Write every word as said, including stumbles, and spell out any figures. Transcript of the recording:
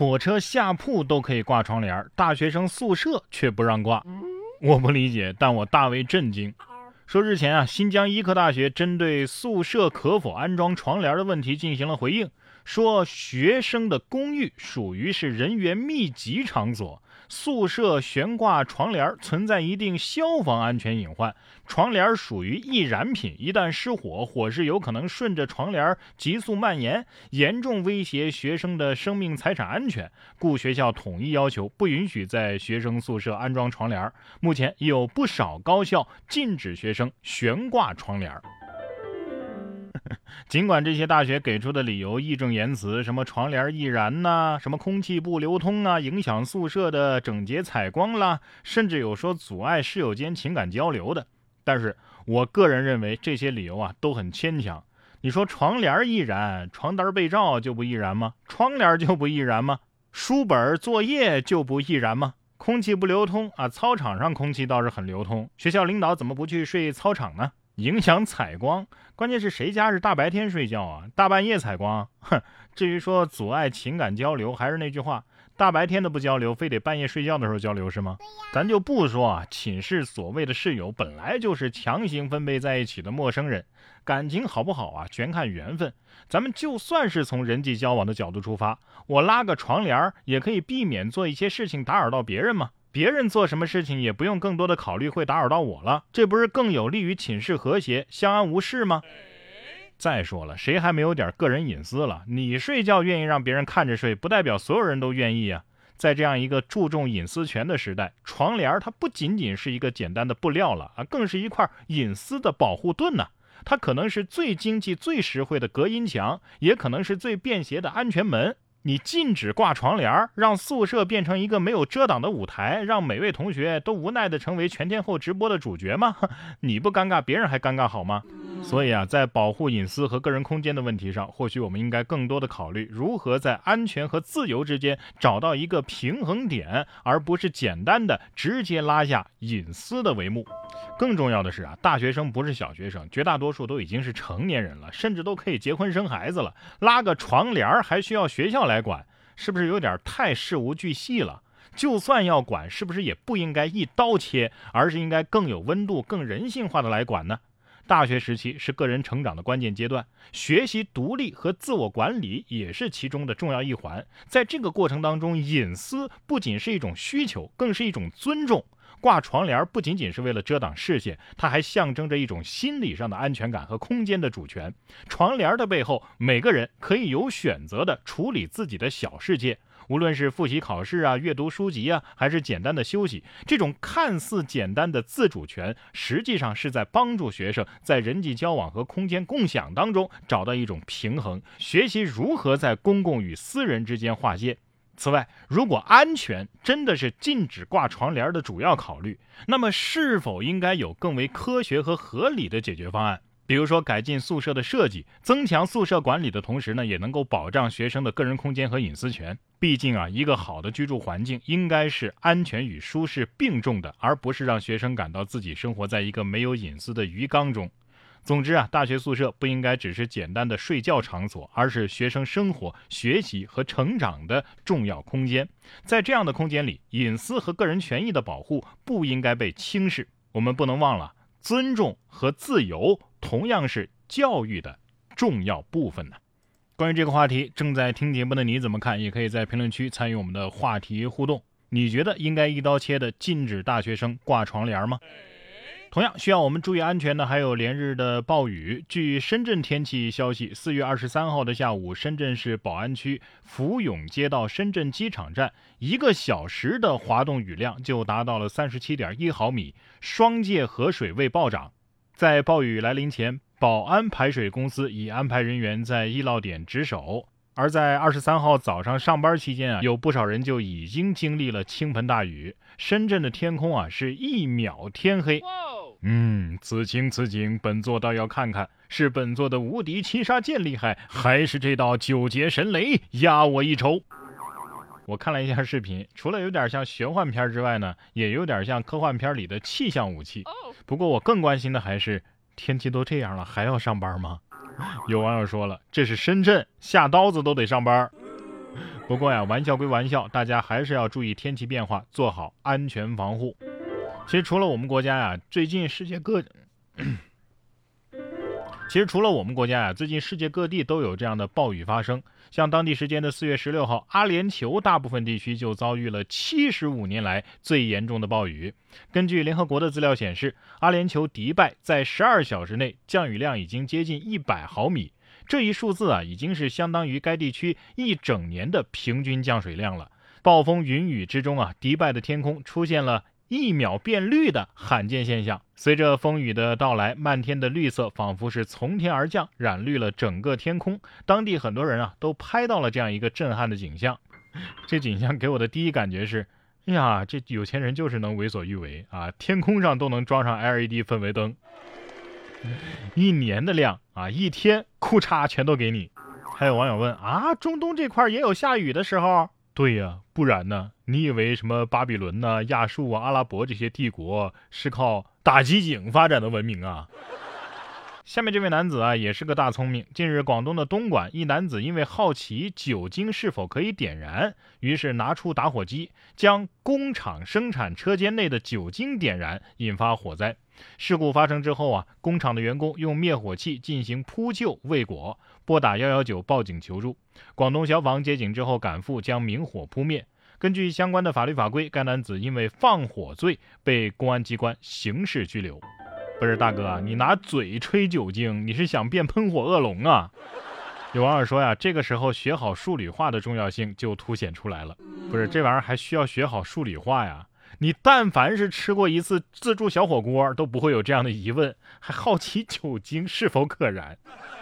火车下铺都可以挂窗帘，大学生宿舍却不让挂。我不理解，但我大为震惊。说日前啊，新疆医科大学针对宿舍可否安装床帘的问题进行了回应，说学生的公寓属于是人员密集场所，宿舍悬挂床帘存在一定消防安全隐患，床帘属于易燃品，一旦失火，火势有可能顺着床帘急速蔓延，严重威胁学生的生命财产安全，故学校统一要求不允许在学生宿舍安装床帘。目前有不少高校禁止学生悬挂床帘。尽管这些大学给出的理由义正言辞，什么床帘易燃呐、啊，什么空气不流通啊，影响宿舍的整洁采光啦，甚至有说阻碍室友间情感交流的，但是我个人认为这些理由啊都很牵强。你说床帘易燃，床单被罩就不易燃吗？窗帘就不易燃吗？书本作业就不易燃吗？空气不流通啊，操场上空气倒是很流通，学校领导怎么不去睡操场呢？影响采光，关键是谁家是大白天睡觉啊，大半夜采光？哼，至于说阻碍情感交流，还是那句话，大白天的不交流，非得半夜睡觉的时候交流是吗？咱就不说啊，寝室所谓的室友本来就是强行分配在一起的陌生人，感情好不好啊，全看缘分。咱们就算是从人际交往的角度出发，我拉个床帘也可以避免做一些事情打扰到别人嘛。别人做什么事情也不用更多的考虑会打扰到我了，这不是更有利于寝室和谐相安无事吗？再说了，谁还没有点个人隐私了？你睡觉愿意让别人看着睡，不代表所有人都愿意啊。在这样一个注重隐私权的时代，床帘它不仅仅是一个简单的布料了啊，更是一块隐私的保护盾呢、啊。它可能是最经济最实惠的隔音墙，也可能是最便携的安全门。你禁止挂床帘，让宿舍变成一个没有遮挡的舞台，让每位同学都无奈地成为全天候直播的主角吗？你不尴尬，别人还尴尬好吗？所以啊，在保护隐私和个人空间的问题上，或许我们应该更多的考虑如何在安全和自由之间找到一个平衡点，而不是简单的直接拉下隐私的帷幕。更重要的是啊，大学生不是小学生，绝大多数都已经是成年人了，甚至都可以结婚生孩子了，拉个床帘还需要学校来管，是不是有点太事无巨细了？就算要管，是不是也不应该一刀切，而是应该更有温度、更人性化的来管呢？大学时期是个人成长的关键阶段，学习独立和自我管理也是其中的重要一环。在这个过程当中，隐私不仅是一种需求，更是一种尊重。挂床帘不仅仅是为了遮挡视线，它还象征着一种心理上的安全感和空间的主权。床帘的背后，每个人可以有选择的处理自己的小世界，无论是复习考试啊、阅读书籍啊，还是简单的休息，这种看似简单的自主权，实际上是在帮助学生在人际交往和空间共享当中找到一种平衡，学习如何在公共与私人之间划界。此外，如果安全真的是禁止挂床帘的主要考虑，那么是否应该有更为科学和合理的解决方案？比如说改进宿舍的设计，增强宿舍管理的同时呢，也能够保障学生的个人空间和隐私权。毕竟啊，一个好的居住环境应该是安全与舒适并重的，而不是让学生感到自己生活在一个没有隐私的鱼缸中。总之啊，大学宿舍不应该只是简单的睡觉场所，而是学生生活、学习和成长的重要空间。在这样的空间里，隐私和个人权益的保护不应该被轻视。我们不能忘了，尊重和自由同样是教育的重要部分呢。关于这个话题，正在听节目的你怎么看？也可以在评论区参与我们的话题互动。你觉得应该一刀切的禁止大学生挂床帘吗？同样需要我们注意安全的还有连日的暴雨。据深圳天气消息，四月二十三号的下午，深圳市宝安区福永街到深圳机场站一个小时的滑动雨量就达到了 三十七点一毫米，双界河水位暴涨。在暴雨来临前，宝安排水公司已安排人员在易涝点值守。而在二十三号早上上班期间啊，有不少人就已经经历了倾盆大雨。深圳的天空啊是一秒天黑。嗯，此情此景，本座倒要看看，是本座的无敌七杀剑厉害，还是这道九节神雷压我一筹？我看了一下视频，除了有点像玄幻片之外呢，也有点像科幻片里的气象武器。不过我更关心的还是，天气都这样了，还要上班吗？有网友说了，这是深圳，下刀子都得上班。 不过呀，玩笑归玩笑，大家还是要注意天气变化，做好安全防护。其实除了我们国家呀，最近世界各其实除了我们国家呀，最近世界各地都有这样的暴雨发生。像当地时间的四月十六号，阿联酋大部分地区就遭遇了七十五年来最严重的暴雨。根据联合国的资料显示，阿联酋迪拜在十二小时内降雨量已经接近一百毫米，这一数字啊，已经是相当于该地区一整年的平均降水量了。暴风云雨之中啊，迪拜的天空出现了一秒变绿的罕见现象。随着风雨的到来，漫天的绿色仿佛是从天而降，染绿了整个天空。当地很多人啊都拍到了这样一个震撼的景象。这景象给我的第一感觉是，哎呀，这有钱人就是能为所欲为啊！天空上都能装上 L E D 氛围灯，一年的量啊，一天裤衩全都给你。还有网友问啊，中东这块也有下雨的时候？对呀，不然呢？你以为什么巴比伦呐、亚述啊、阿拉伯这些帝国是靠打机井发展的文明啊？下面这位男子啊，也是个大聪明。近日，广东的东莞一男子因为好奇酒精是否可以点燃，于是拿出打火机，将工厂生产车间内的酒精点燃，引发火灾。事故发生之后啊，工厂的员工用灭火器进行扑救未果，拨打一一九报警求助。广东消防接警之后赶赴将明火扑灭。根据相关的法律法规，该男子因为放火罪被公安机关刑事拘留。不是大哥啊，你拿嘴吹酒精，你是想变喷火恶龙啊？有网友说呀，这个时候学好数理化的重要性就凸显出来了。不是，这玩意儿还需要学好数理化呀？你但凡是吃过一次自助小火锅，都不会有这样的疑问，还好奇酒精是否可燃。